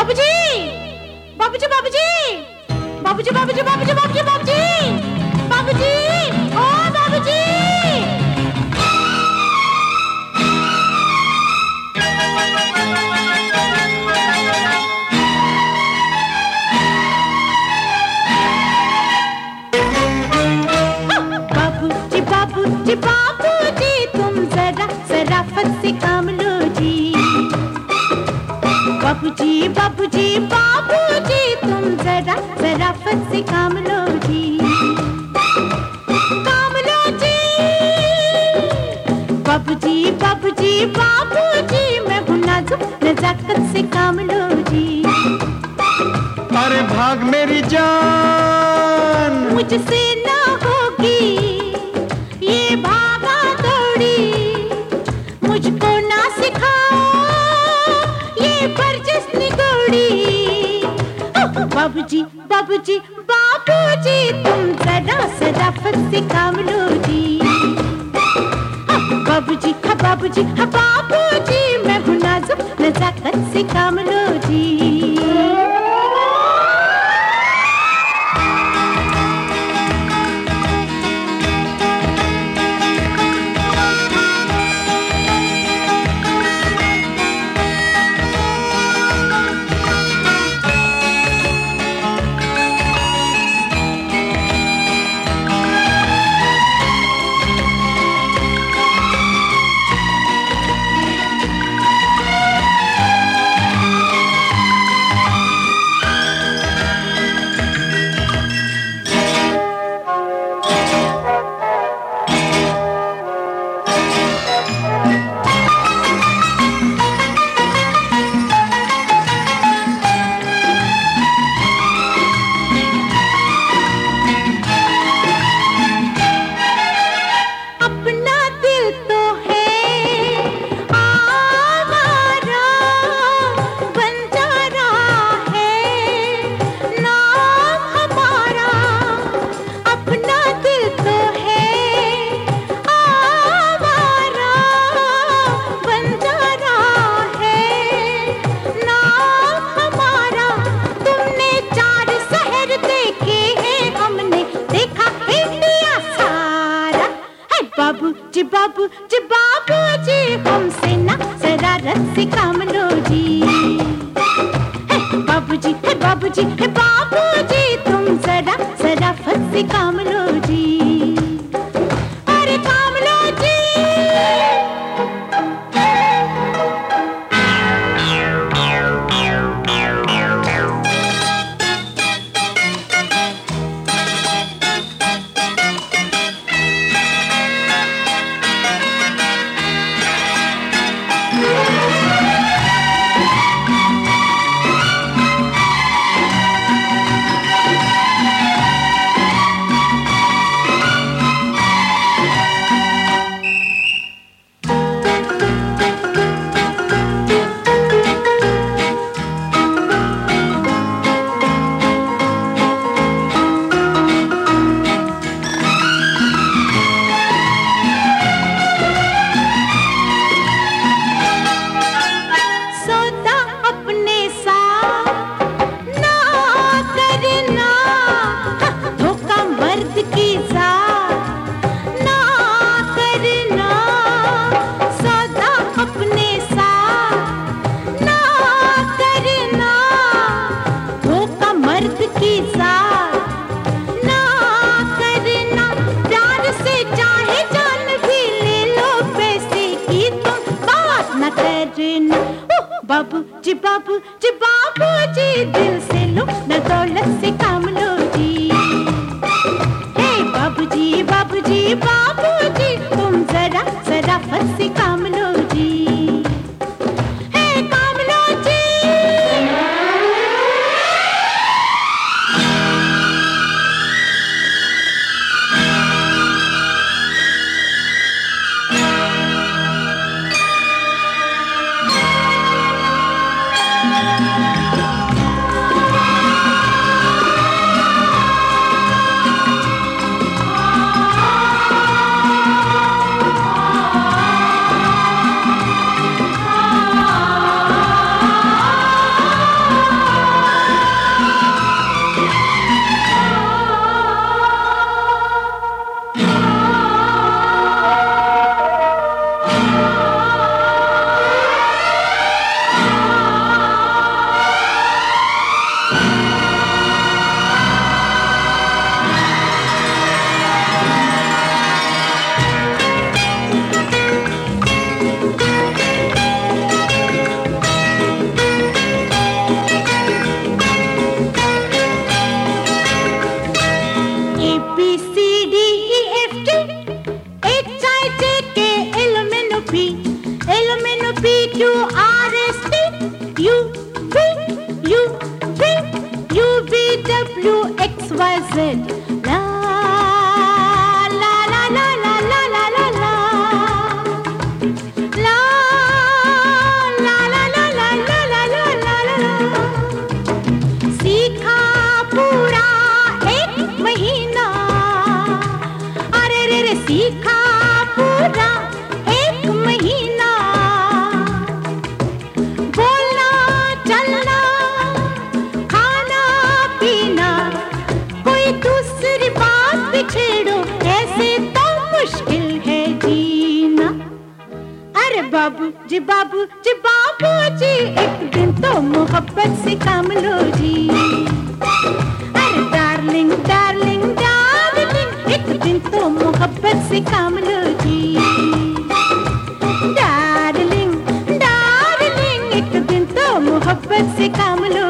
बाबूजी, बाबूजी, बाबूजी, बाबूजी, बाबूजी, बाबूजी, बाबूजी, बाबूजी, बाबूजी, ओ बाबूजी। बाबूजी, बाबूजी, बाबूजी, तुम जरा शराफत से काम लो जी। बाबूजी, बाबूजी, बाबूजी, तुम जरा शराफत से काम लो जी। काम लो जी। बाबूजी, बाबूजी, बाबूजी, मैं हूँ नाजुक, नजाकत से काम लो जी। अरे भाग मेरी जान, मुझसे ना होगी ये भागा दौड़ी, मुझको ना सिखाओ ये बरजस निगोड़ी। बाबूजी, बाबूजी, बाबूजी, तुम जरा शराफत से काम लो जी। बाबूजी, हाँ बाबूजी, हाँ बाबूजी, मैं हूँ नाजुक, नजाकत से काम लो जी। बाबूजी, बाबूजी, बाबूजी, हमसे ना शरारत से काम लो जी। बाबूजी, बाबूजी, बाबूजी, तुम जरा शराफत से काम लो जी। अरे काम लो जी। बाबूजी, बाबूजी, बाबूजी, दिल से लो न दौलत से काम लो जी। हे बाबूजी, बाबूजी, बाबूजी, तुम जरा शराफत से काम लो जी। हे काम लो जी। U V U V U V W X Y Z. La la la la la la la la la la la la la la la la la la. सीखा पूरा एक महीना, अरे रे रे सीखा पूरा एक महीना, बोलना चलना खाना पीना, कोई दूसरी बात भी छेड़ो ऐसे तो मुश्किल है जीना। अरे बाबू जी बाबू जी बाबू जी, एक दिन तो मोहब्बत से काम लो जी। अरे डार्लिंग डार्लिंग डार्लिंग, एक दिन तो मोहब्बत से काम लो जी। डार्लिंग डार्लिंग, एक दिन तो मोहब्बत से काम लो